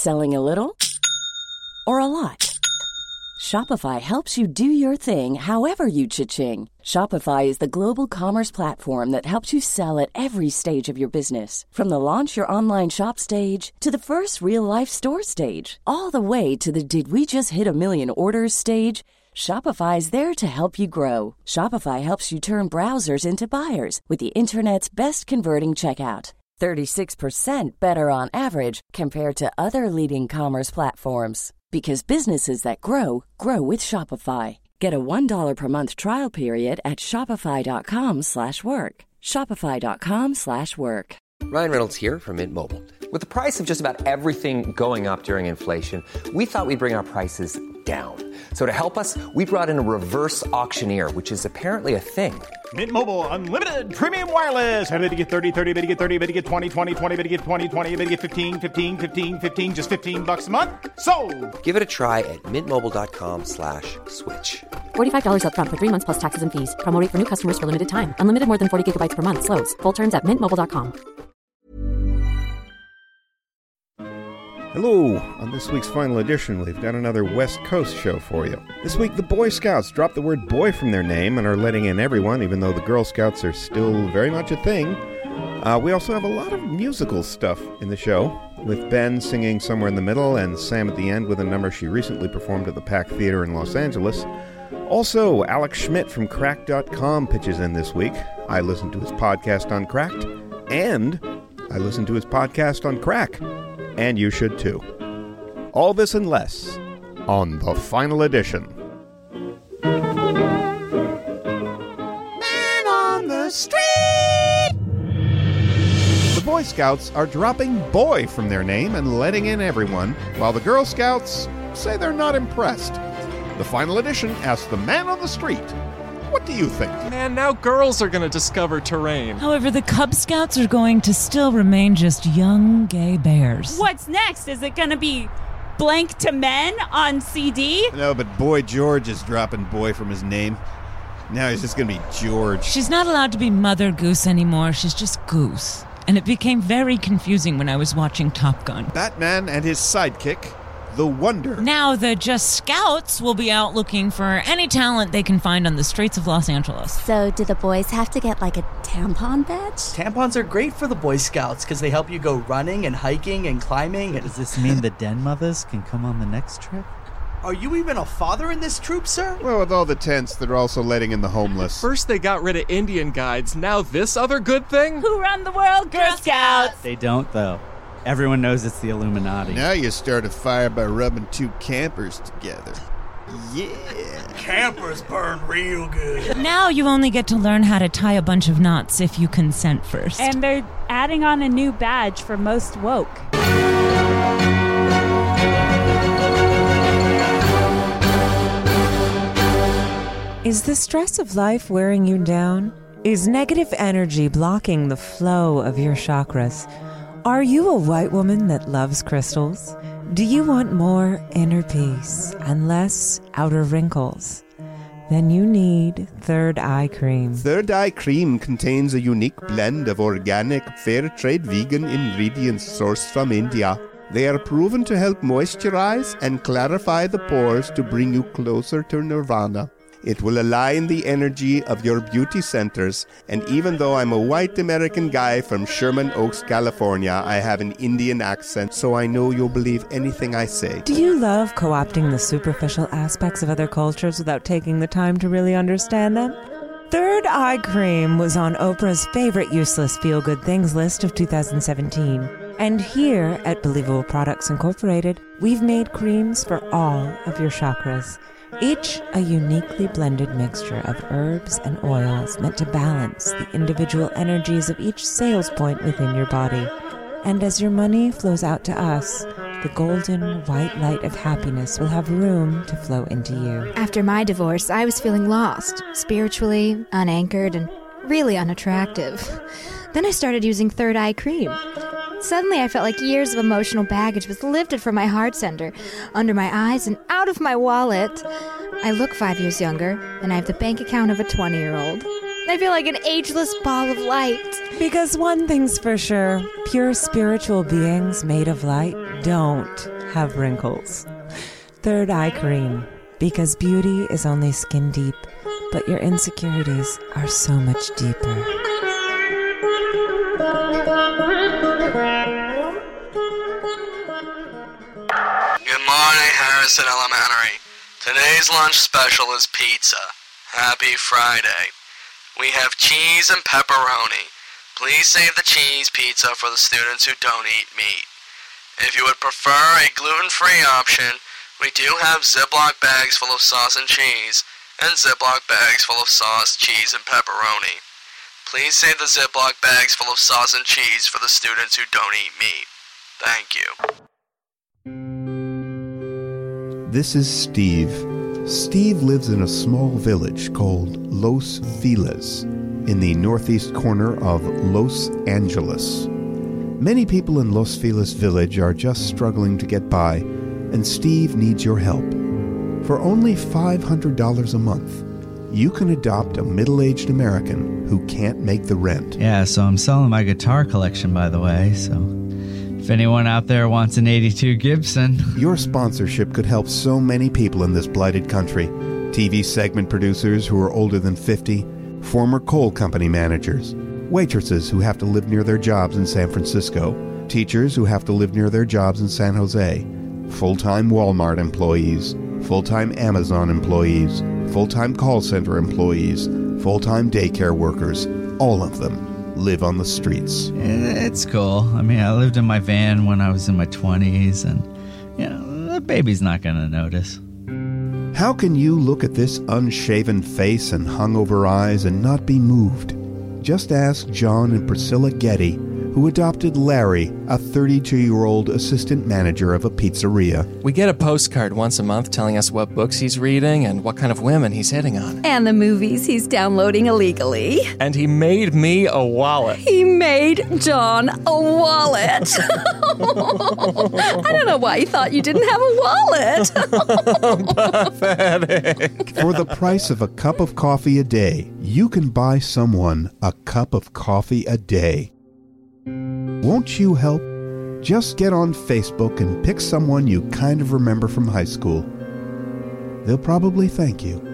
Selling a little or a lot? Shopify helps you do your thing however you cha-ching. Shopify is the global commerce platform that helps you sell at every stage of your business. From the launch your online shop stage to the first real-life store stage, all the way to the did we just hit a million orders stage. Shopify is there to help you grow. Shopify helps you turn browsers into buyers with the internet's best converting checkout. 36% better on average compared to other leading commerce platforms. Because businesses that grow, grow with Shopify. Get a $1 per month trial period at shopify.com/work. Shopify.com/work. Ryan Reynolds here from Mint Mobile. With the price of just about everything going up during inflation, we thought we'd bring our prices down. So to help us, we brought in a reverse auctioneer, which is apparently a thing. Mint Mobile Unlimited Premium Wireless. How to get 30, 30, bit to get 30, bit to get 20, 20, 20, bit to get 20, 20, bit to get 15, 15, 15, 15, just $15 a month? Sold! Give it a try at mintmobile.com/switch. $45 up front for 3 months plus taxes and fees. Promo rate for new customers for limited time. Unlimited more than 40 gigabytes per month. Slows full terms at mintmobile.com. Hello! On this week's final edition, we've got another West Coast show for you. This week, the Boy Scouts dropped the word boy from their name and are letting in everyone, even though the Girl Scouts are still very much a thing. We also have a lot of musical stuff in the show, with Ben singing Somewhere in the Middle and Sam at the end with a number she recently performed at the Pack Theater in Los Angeles. Also, Alex Schmidt from Cracked.com pitches in this week. I listened to his podcast on Cracked, and I listened to his podcast on Crack. And you should too. All this and less on the final edition. Man on the street! The Boy Scouts are dropping boy from their name and letting in everyone, while the Girl Scouts say they're not impressed. The final edition asks the man on the street, what do you think? Man, now girls are going to discover terrain. However, the Cub Scouts are going to still remain just young gay bears. What's next? Is it going to be Blank to Men on CD? No, but Boy George is dropping boy from his name. Now he's just going to be George. She's not allowed to be Mother Goose anymore. She's just Goose. And it became very confusing when I was watching Top Gun. Batman and his sidekick, the Wonder. Now the Just Scouts will be out looking for any talent they can find on the streets of Los Angeles. So do the boys have to get like a tampon badge? Tampons are great for the Boy Scouts because they help you go running and hiking and climbing. Does this mean the den mothers can come on the next trip? Are you even a father in this troop, sir? Well, with all the tents, they're also letting in the homeless. First they got rid of Indian guides, now this other good thing? Who run the world? Girl Scouts! They don't, though. Everyone knows it's the Illuminati. Now you start a fire by rubbing two campers together. Yeah. Campers burn real good. Now you only get to learn how to tie a bunch of knots if you consent first. And they're adding on a new badge for most woke. Is the stress of life wearing you down? Is negative energy blocking the flow of your chakras? Are you a white woman that loves crystals? Do you want more inner peace and less outer wrinkles? Then you need Third Eye Cream. Third Eye Cream contains a unique blend of organic, fair trade vegan ingredients sourced from India. They are proven to help moisturize and clarify the pores to bring you closer to nirvana. It will align the energy of your beauty centers, and even though I'm a white American guy from Sherman Oaks, California, I have an Indian accent, so I know you'll believe anything I say. Do you love co-opting the superficial aspects of other cultures without taking the time to really understand them? Third Eye Cream was on Oprah's favorite useless feel-good things list of 2017. And here at Believable Products Incorporated, we've made creams for all of your chakras. Each a uniquely blended mixture of herbs and oils meant to balance the individual energies of each sales point within your body. And as your money flows out to us, the golden white light of happiness will have room to flow into you. After my divorce, I was feeling lost, spiritually, unanchored, and really unattractive. Then I started using Third Eye Cream. Suddenly I felt like years of emotional baggage was lifted from my heart center, under my eyes and out of my wallet. I look 5 years younger, and I have the bank account of a 20-year-old. I feel like an ageless ball of light. Because one thing's for sure, pure spiritual beings made of light don't have wrinkles. Third Eye Cream, because beauty is only skin deep, but your insecurities are so much deeper. Good morning, Harrison Elementary. Today's lunch special is pizza. Happy Friday. We have cheese and pepperoni. Please save the cheese pizza for the students who don't eat meat. If you would prefer a gluten-free option, we do have Ziploc bags full of sauce and cheese, and Ziploc bags full of sauce, cheese, and pepperoni. Please save the Ziploc bags full of sauce and cheese for the students who don't eat meat. Thank you. This is Steve. Steve lives in a small village called Los Feliz in the northeast corner of Los Angeles. Many people in Los Feliz village are just struggling to get by, and Steve needs your help. For only $500 a month, you can adopt a middle-aged American who can't make the rent. Yeah, so I'm selling my guitar collection, by the way, so if anyone out there wants an 82 Gibson. Your sponsorship could help so many people in this blighted country. TV segment producers who are older than 50, former coal company managers, waitresses who have to live near their jobs in San Francisco, teachers who have to live near their jobs in San Jose, full-time Walmart employees, full-time Amazon employees, full-time call center employees, full-time daycare workers, all of them live on the streets. It's cool. I mean, I lived in my van when I was in my 20s, and, you know, the baby's not going to notice. How can you look at this unshaven face and hungover eyes and not be moved? Just ask John and Priscilla Getty, who adopted Larry, a 32-year-old assistant manager of a pizzeria. We get a postcard once a month telling us what books he's reading and what kind of women he's hitting on. And the movies he's downloading illegally. And he made me a wallet. He made John a wallet. I don't know why he thought you didn't have a wallet. Pathetic. For the price of a cup of coffee a day, you can buy someone a cup of coffee a day. Won't you help? Just get on Facebook and pick someone you kind of remember from high school. They'll probably thank you.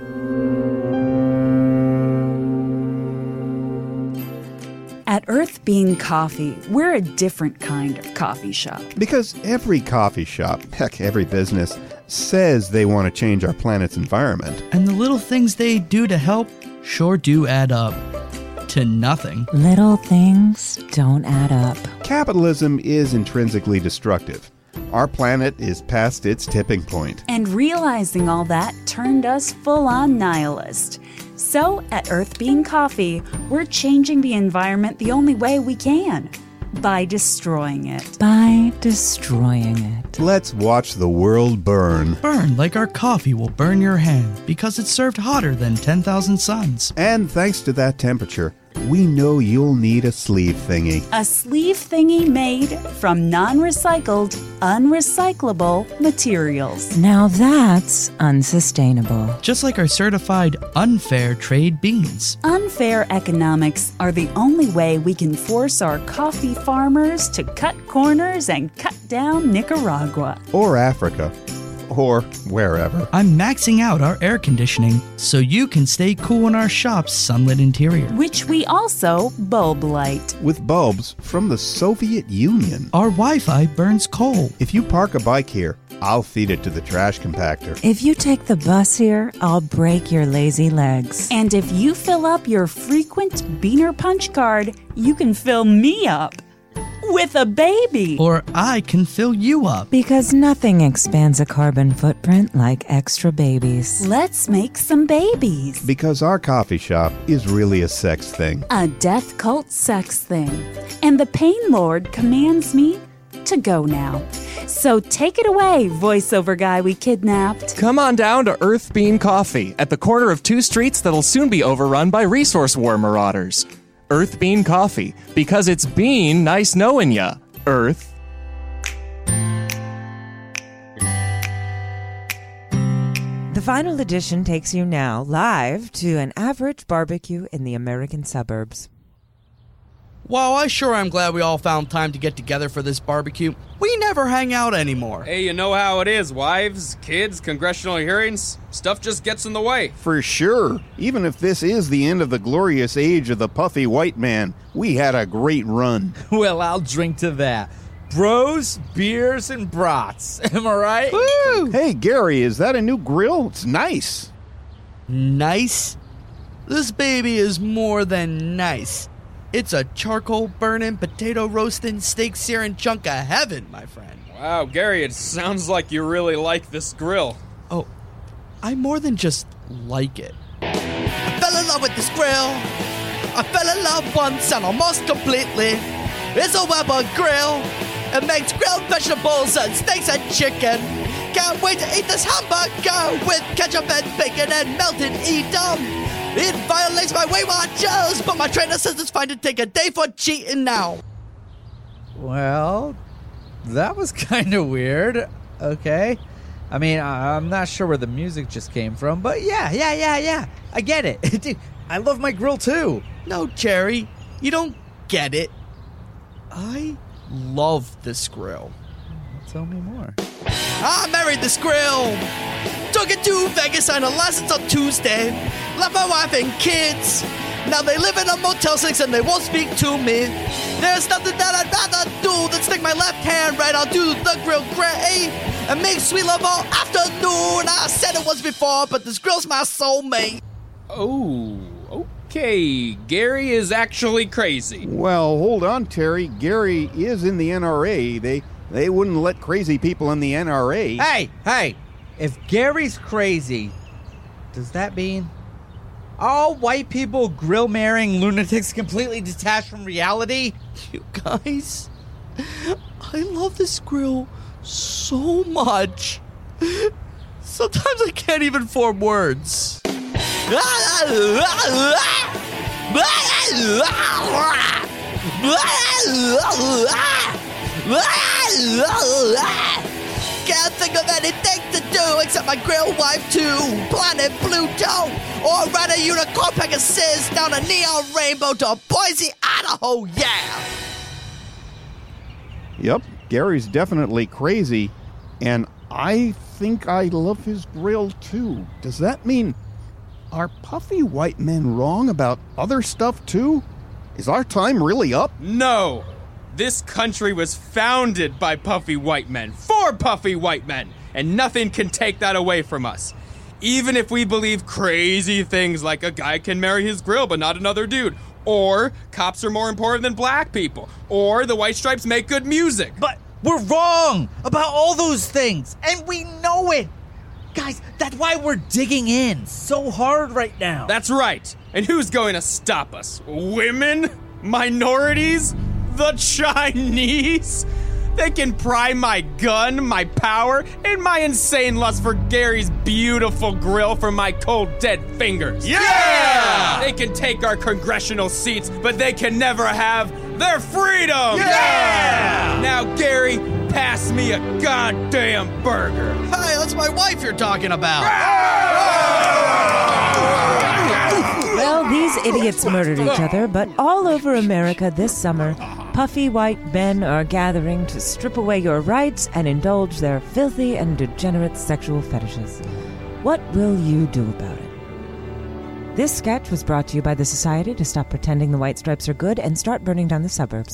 At Earth Bean Coffee, we're a different kind of coffee shop. Because every coffee shop, heck, every business, says they want to change our planet's environment. And the little things they do to help sure do add up to nothing. Little things don't add up. Capitalism is intrinsically destructive. Our planet is past its tipping point. And realizing all that turned us full-on nihilist. So, at Earth Bean Coffee, we're changing the environment the only way we can. By destroying it. By destroying it. Let's watch the world burn. Burn like our coffee will burn your hand because it's served hotter than 10,000 suns. And thanks to that temperature, we know you'll need a sleeve thingy. A sleeve thingy made from non-recycled, unrecyclable materials. Now that's unsustainable. Just like our certified unfair trade beans. Unfair economics are the only way we can force our coffee farmers to cut corners and cut down Nicaragua. Or Africa. Or wherever. I'm maxing out our air conditioning so you can stay cool in our shop's sunlit interior. Which we also bulb light. With bulbs from the Soviet Union. Our Wi-Fi burns coal. If you park a bike here, I'll feed it to the trash compactor. If you take the bus here, I'll break your lazy legs. And if you fill up your frequent Beaner punch card, you can fill me up. With a baby. Or I can fill you up. Because nothing expands a carbon footprint like extra babies. Let's make some babies. Because our coffee shop is really a sex thing. A death cult sex thing. And the Pain Lord commands me to go now. So take it away, voiceover guy we kidnapped. Come on down to Earth Bean Coffee at the corner of two streets that'll soon be overrun by resource war marauders. Earth Bean Coffee, because it's been nice knowing ya, Earth. The final edition takes you now live to an average barbecue in the American suburbs. While I sure am glad we all found time to get together for this barbecue, we never hang out anymore. Hey, you know how it is. Wives, kids, congressional hearings, stuff just gets in the way. For sure. Even if this is the end of the glorious age of the puffy white man, we had a great run. Well, I'll drink to that. Bros, beers, and brats. Am I right? Woo! Hey, Gary, is that a new grill? It's nice. Nice? This baby is more than nice. It's a charcoal-burning, potato-roasting, steak-searing chunk of heaven, my friend. Wow, Gary, it sounds like you really like this grill. Oh, I more than just like it. I fell in love with this grill. I fell in love once and almost completely. It's a Weber grill. It makes grilled vegetables and steaks and chicken. Can't wait to eat this hamburger with ketchup and bacon and melted Edam. It violates my Weight Watchers, but my trainer says it's fine to take a day for cheating now. Well, that was kind of weird. Okay. I mean, I'm not sure where the music just came from, but yeah. I get it. Dude, I love my grill too. No, Jerry, you don't get it. I love this grill. Tell me more. I married this grill. Took it to Vegas on a license on Tuesday. Left my wife and kids. Now they live in a Motel 6 and they won't speak to me. There's nothing that I'd rather do than stick my left hand right onto the grill gray and make sweet love all afternoon. I said it once before, but this grill's my soulmate. Oh, okay. Gary is actually crazy. Well, hold on, Terry. Gary is in the NRA. They wouldn't let crazy people in the NRA. Hey! If Gary's crazy, does that mean all white people grill-marrying lunatics completely detached from reality? You guys, I love this grill so much. Sometimes I can't even form words. Can't think of anything to do except my grill wife to planet Pluto or ride a unicorn Pegasus down a neon rainbow to Boise, Idaho, yeah! Yep, Gary's definitely crazy, and I think I love his grill too. Does that mean, are puffy white men wrong about other stuff too? Is our time really up? No! This country was founded by puffy white men, for puffy white men, and nothing can take that away from us. Even if we believe crazy things like a guy can marry his grill but not another dude, or cops are more important than black people, or the White Stripes make good music. But we're wrong about all those things, and we know it. Guys, that's why we're digging in so hard right now. That's right. And who's going to stop us? Women? Minorities? The Chinese? They can pry my gun, my power, and my insane lust for Gary's beautiful grill from my cold, dead fingers. Yeah! They can take our congressional seats, but they can never have their freedom! Yeah! Now, Gary, pass me a goddamn burger. Hey, that's my wife you're talking about. Well, these idiots murdered each other, but all over America this summer, puffy white men are gathering to strip away your rights and indulge their filthy and degenerate sexual fetishes. What will you do about it? This sketch was brought to you by the Society to Stop Pretending the White Stripes Are Good and Start Burning Down the Suburbs.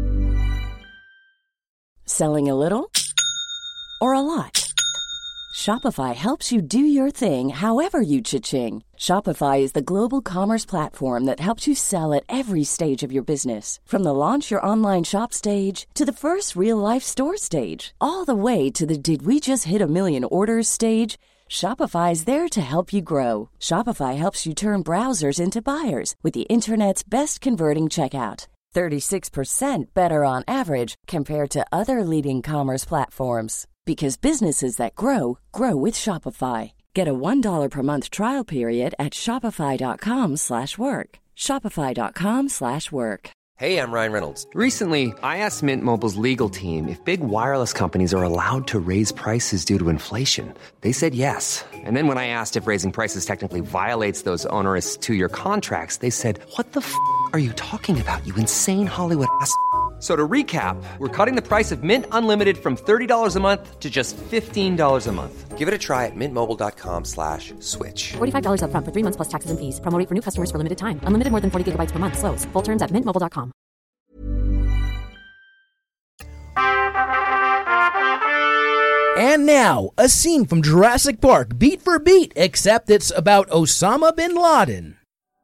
Selling a little or a lot? Shopify helps you do your thing however you cha-ching. Shopify is the global commerce platform that helps you sell at every stage of your business. From the launch your online shop stage to the first real-life store stage, all the way to the did we just hit a million orders stage. Shopify's there to help you grow. Shopify helps you turn browsers into buyers with the internet's best converting checkout. 36% better on average compared to other leading commerce platforms. Because businesses that grow, grow with Shopify. Get a $1 per month trial period at shopify.com/work. Shopify.com/work. Hey, I'm Ryan Reynolds. Recently, I asked Mint Mobile's legal team if big wireless companies are allowed to raise prices due to inflation. They said yes. And then when I asked if raising prices technically violates those onerous 2-year contracts, they said, "What the f*** are you talking about, you insane Hollywood ass?" So to recap, we're cutting the price of Mint Unlimited from $30 a month to just $15 a month. Give it a try at mintmobile.com/switch. $45 up front for 3 months plus taxes and fees. Promo rate for new customers for limited time. Unlimited more than 40 gigabytes per month. Slows full terms at mintmobile.com. And now, a scene from Jurassic Park, beat for beat, except it's about Osama bin Laden.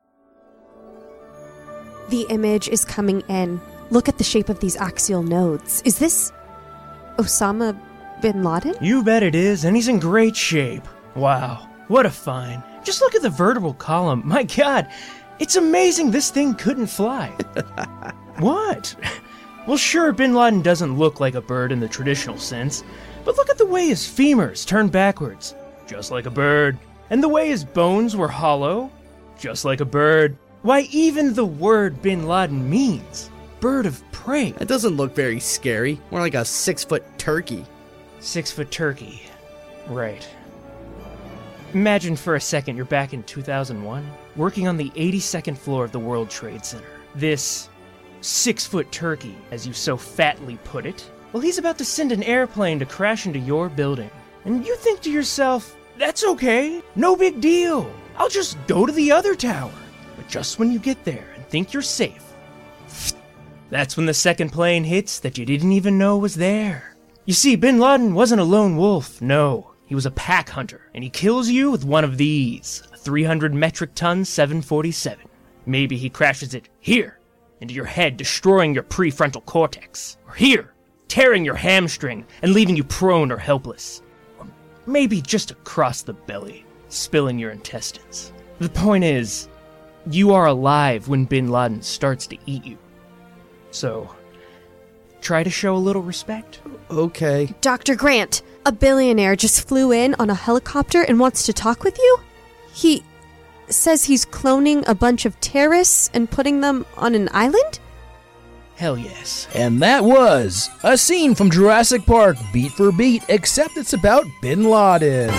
The image is coming in. Look at the shape of these axial nodes. Is this Osama bin Laden? You bet it is, and he's in great shape. Wow, what a find. Just look at the vertebral column. My God, it's amazing this thing couldn't fly. What? Well, sure, bin Laden doesn't look like a bird in the traditional sense, but look at the way his femurs turned backwards, just like a bird. And the way his bones were hollow, just like a bird. Why, even the word bin Laden means bird of prey. That doesn't look very scary. More like a 6-foot turkey. 6-foot turkey. Right. Imagine for a second you're back in 2001, working on the 82nd floor of the World Trade Center. This 6-foot turkey, as you so fatly put it, well, he's about to send an airplane to crash into your building. And you think to yourself, that's okay, no big deal. I'll just go to the other tower. But just when you get there and think you're safe, that's when the second plane hits that you didn't even know was there. You see, bin Laden wasn't a lone wolf, no. He was a pack hunter, and he kills you with one of these, a 300 metric ton 747. Maybe he crashes it here, into your head, destroying your prefrontal cortex. Or here, tearing your hamstring and leaving you prone or helpless. Or maybe just across the belly, spilling your intestines. The point is, you are alive when bin Laden starts to eat you. So, try to show a little respect. Okay. Dr. Grant, a billionaire just flew in on a helicopter and wants to talk with you? He says he's cloning a bunch of terrorists and putting them on an island? Hell yes. And that was a scene from Jurassic Park, beat for beat, except it's about bin Laden.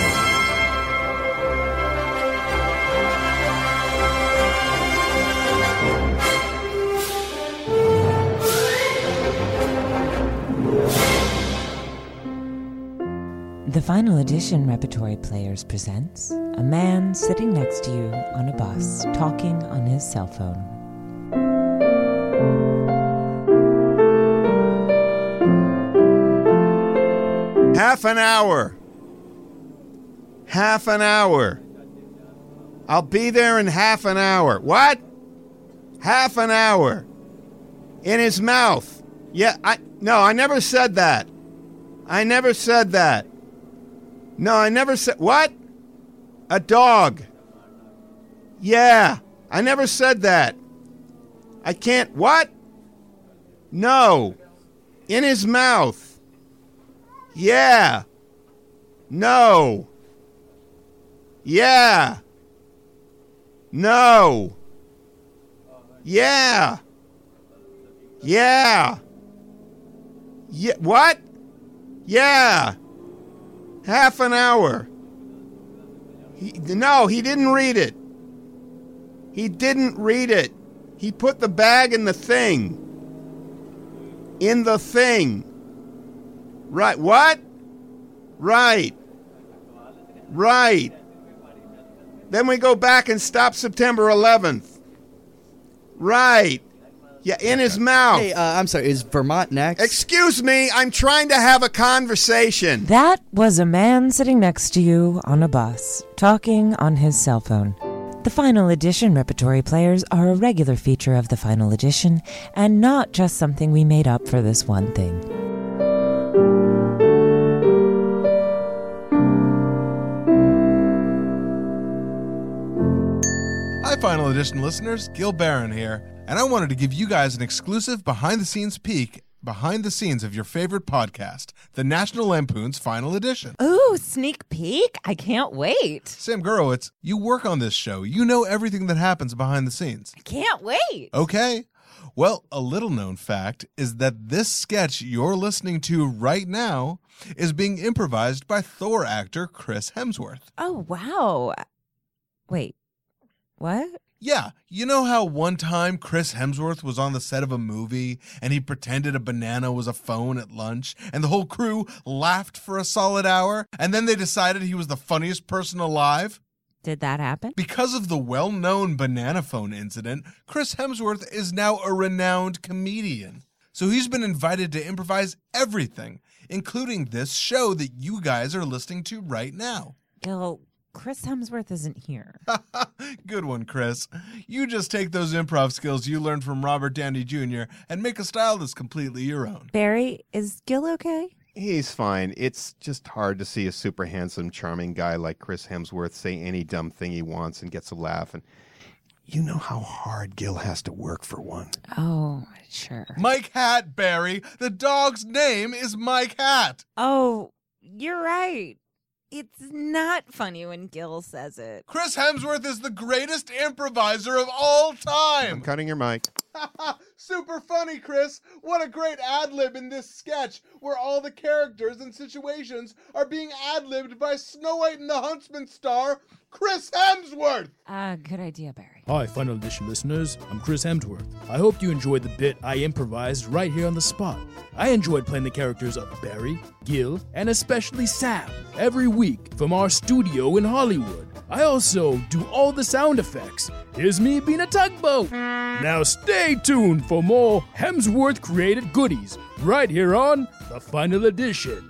The Final Edition Repertory Players presents a man sitting next to you on a bus talking on his cell phone. Half an hour. Half an hour. I'll be there in half an hour. What? Half an hour. In his mouth. Yeah, I never said that. I never said that. No, I never said... What? A dog. Yeah, I never said that. I can't... What? No. In his mouth. Yeah. No. Yeah. No. Yeah. Yeah. Yeah. What? Yeah. Half an hour. No, he didn't read it. He didn't read it. He put the bag in the thing. In the thing. Right. What? Right. Right. Then we go back and stop September 11th. Right. Yeah, in his mouth. Hey, I'm sorry, is Vermont next? Excuse me, I'm trying to have a conversation. That was a man sitting next to you on a bus, talking on his cell phone. The Final Edition Repertory Players are a regular feature of the Final Edition, and not just something we made up for this one thing. Hi, Final Edition listeners. Gil Barron here. And I wanted to give you guys an exclusive behind-the-scenes peek behind the scenes of your favorite podcast, the National Lampoon's Final Edition. Ooh, sneak peek? I can't wait. Sam Gurowitz, you work on this show. You know everything that happens behind the scenes. I can't wait. Okay. Well, a little-known fact is that this sketch you're listening to right now is being improvised by Thor actor Chris Hemsworth. Oh, wow. Wait, what? Yeah, you know how one time Chris Hemsworth was on the set of a movie and he pretended a banana was a phone at lunch and the whole crew laughed for a solid hour and then they decided he was the funniest person alive? Did that happen? Because of the well-known banana phone incident, Chris Hemsworth is now a renowned comedian. So he's been invited to improvise everything, including this show that you guys are listening to right now. Gil, Chris Hemsworth isn't here. Good one, Chris. You just take those improv skills you learned from Robert Downey Jr. and make a style that's completely your own. Barry, is Gil okay? He's fine. It's just hard to see a super handsome, charming guy like Chris Hemsworth say any dumb thing he wants and gets a laugh. And you know how hard Gil has to work for one. Oh, sure. Mike Hat, Barry. The dog's name is Mike Hat. Oh, you're right. It's not funny when Gil says it. Chris Hemsworth is the greatest improviser of all time. I'm cutting your mic. Super funny, Chris. What a great ad-lib in this sketch where all the characters and situations are being ad-libbed by Snow White and the Huntsman star, Chris Hemsworth. Good idea, Barry. Hi, Final Edition listeners. I'm Chris Hemsworth. I hope you enjoyed the bit I improvised right here on the spot. I enjoyed playing the characters of Barry, Gil, and especially Sam every week from our studio in Hollywood. I also do all the sound effects. Here's me being a tugboat. Now stay tuned for more Hemsworth-created goodies right here on The Final Edition.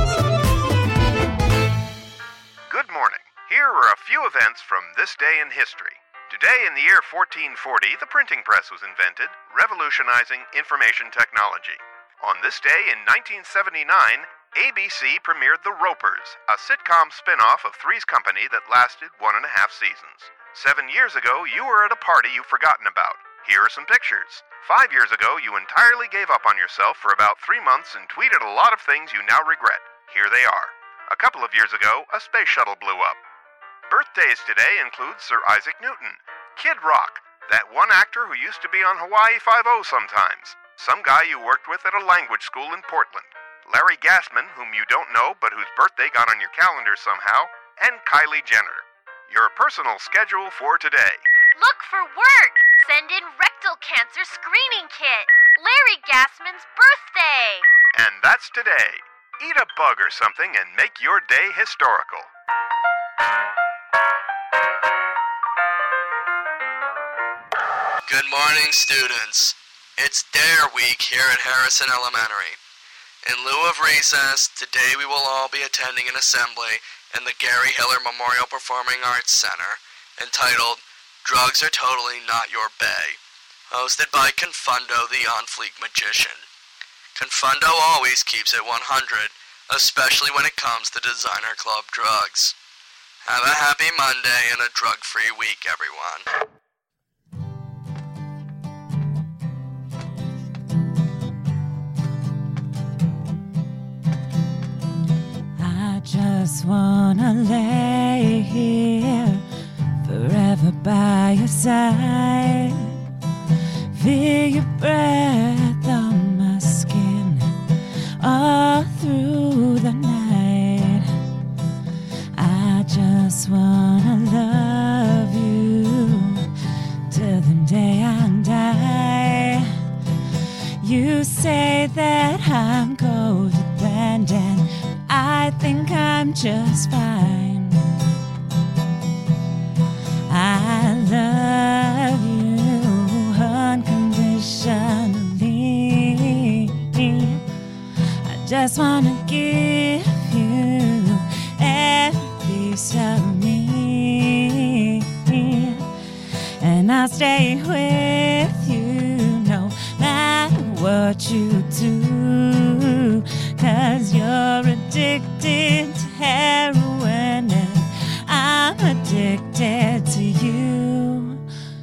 Good morning. Here are a few events from this day in history. Today in the year 1440, the printing press was invented, revolutionizing information technology. On this day in 1979, ABC premiered The Ropers, a sitcom spin-off of Three's Company that lasted 1.5 seasons. 7 years ago, you were at a party you've forgotten about. Here are some pictures. 5 years ago, you entirely gave up on yourself for about 3 months and tweeted a lot of things you now regret. Here they are. A couple of years ago, a space shuttle blew up. Birthdays today include Sir Isaac Newton, Kid Rock, that one actor who used to be on Hawaii Five-0 sometimes, some guy you worked with at a language school in Portland, Larry Gassman, whom you don't know but whose birthday got on your calendar somehow, and Kylie Jenner. Your personal schedule for today. Look for work! Send in rectal cancer screening kit! Larry Gassman's birthday! And that's today. Eat a bug or something and make your day historical. Good morning, students. It's Dare Week here at Harrison Elementary. In lieu of recess, today we will all be attending an assembly in the Gary Hiller Memorial Performing Arts Center entitled Drugs Are Totally Not Your Bae, hosted by Confundo the On-Fleek Magician. Confundo always keeps it 100, especially when it comes to designer club drugs. Have a happy Monday and a drug-free week, everyone. I just wanna lay here forever by your side. Feel your breath on my skin all through the night. I just wanna love you till the day I die. You say that I'm codependent, I think I'm just fine. I love you unconditionally. I just wanna give you every piece of me, and I'll stay with you no matter what you do, 'cause you're addicted to heroin and I'm addicted to you.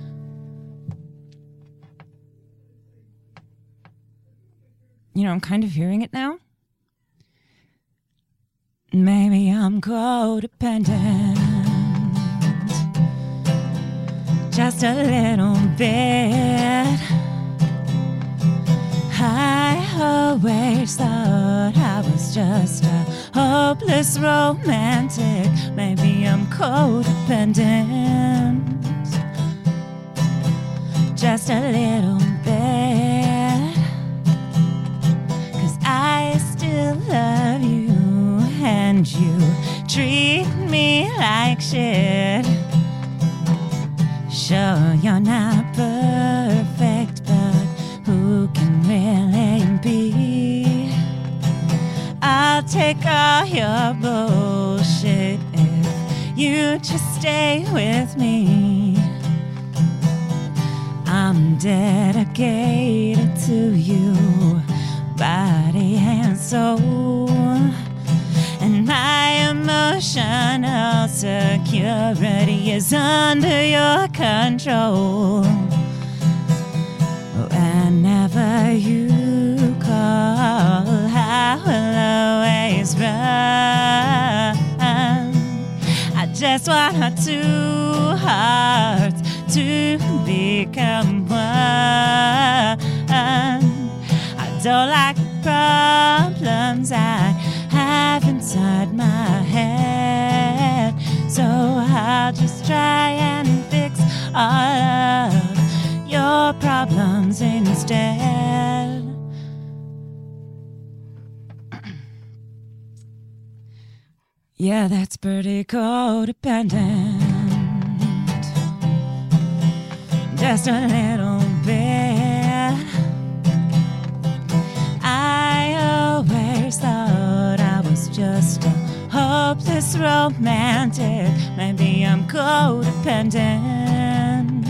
You know, I'm kind of hearing it now. Maybe I'm codependent, just a little bit. always thought I was just a hopeless romantic. Maybe I'm codependent. Just a little bit. 'Cause I still love you and you treat me like shit. Sure, you're not perfect, but who can really be? I'll take all your bullshit if you just stay with me. I'm dedicated to you, body and soul. And my emotional security is under your control. Whenever you call, I will always run. I just want our two hearts to become one. I don't like problems I have inside my head, so I'll just try and fix all of your problems instead. Yeah, that's pretty codependent. Just a little bit. I always thought I was just a hopeless romantic. Maybe I'm codependent.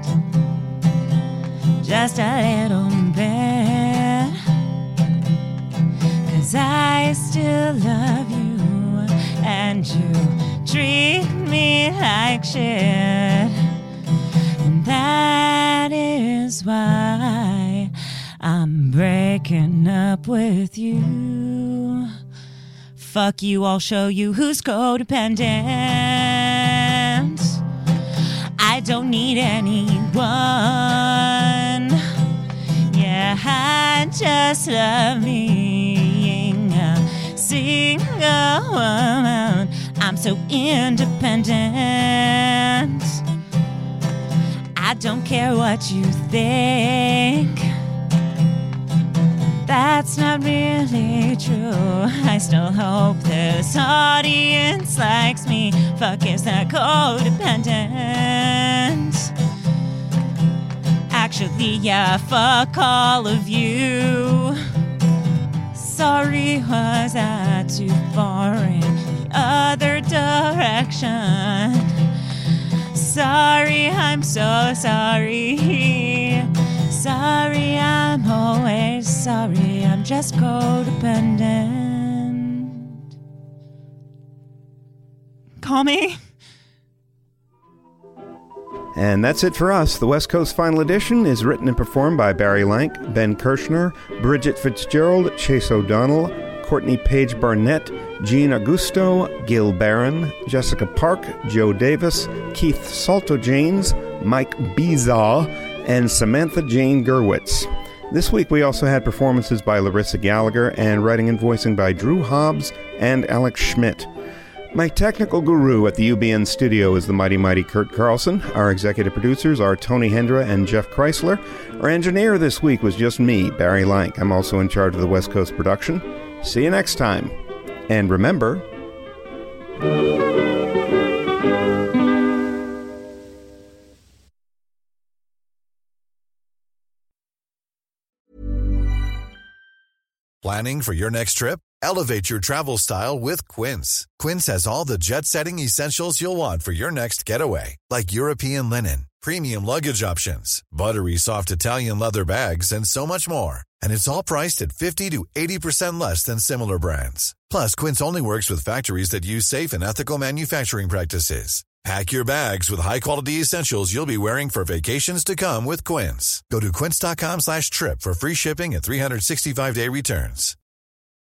Just a little bit. 'Cause I still love you and you treat me like shit. And that is why I'm breaking up with you. Fuck you, I'll show you who's codependent. I don't need anyone. Yeah, I just love being a single woman. I'm so independent. I don't care what you think. That's not really true. I still hope this audience likes me. Fuck, is that codependent? Actually, yeah, fuck all of you. Sorry, was I too far in the other direction? Sorry, I'm so sorry. Sorry, I'm always sorry. I'm just codependent. Call me. And that's it for us. The West Coast Final Edition is written and performed by Barry Lank, Ben Kirshner, Bridget Fitzgerald, Chase O'Donnell, Courtney Page Barnett, Jean Augusto, Gil Barron, Jessica Park, Joe Davis, Keith Salto-Janes, Mike Bezaw, and Samantha Jane Gerwitz. This week we also had performances by Larissa Gallagher and writing and voicing by Drew Hobbs and Alex Schmidt. My technical guru at the UBN studio is the mighty Kurt Carlson. Our executive producers are Tony Hendra and Jeff Chrysler. Our engineer this week was just me, Barry Lank. I'm also in charge of the West Coast production. See you next time. And remember... Planning for your next trip? Elevate your travel style with Quince. Quince has all the jet-setting essentials you'll want for your next getaway, like European linen, premium luggage options, buttery soft Italian leather bags, and so much more. And it's all priced at 50 to 80% less than similar brands. Plus, Quince only works with factories that use safe and ethical manufacturing practices. Pack your bags with high-quality essentials you'll be wearing for vacations to come with Quince. Go to quince.com/trip for free shipping and 365-day returns.